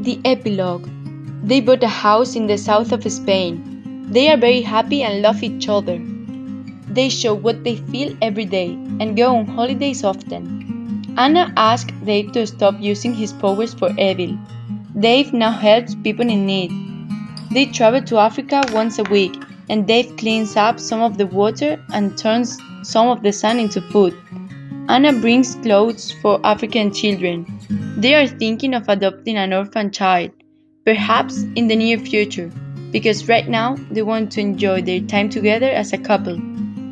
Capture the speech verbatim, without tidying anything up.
The epilogue. They bought a house in the south of Spain. They are very happy and love each other. They show what they feel every day and go on holidays often. Anna asked Dave to stop using his powers for evil. Dave now helps people in need. They travel to Africa once a week, and Dave cleans up some of the water and turns some of the sand into food. Anna brings clothes for African children. They are thinking of adopting an orphan child, perhaps in the near future, because right now they want to enjoy their time together as a couple.